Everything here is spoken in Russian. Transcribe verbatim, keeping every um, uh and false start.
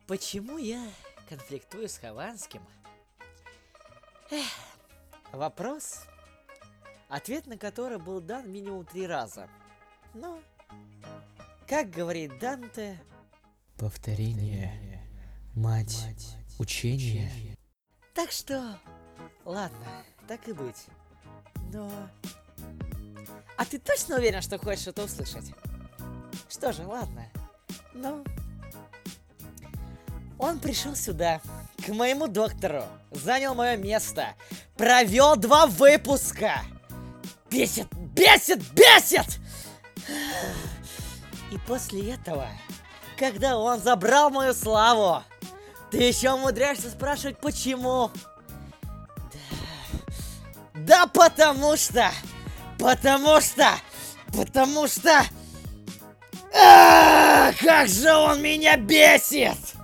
Почему я конфликтую с Хованским? Эх, вопрос, ответ на который был дан минимум три раза. Но, как говорит Данте, повторение, мать учения. Так что, ладно, так и быть. Но... А ты точно уверен, что хочешь это услышать? Что же, ладно. Ну... Он пришел сюда, к моему доктору, занял мое место, провел два выпуска. Бесит, бесит, бесит! И после этого, когда он забрал мою славу, ты еще умудряешься спрашивать, почему? Да, да потому что, потому что, потому что... А, как же он меня бесит!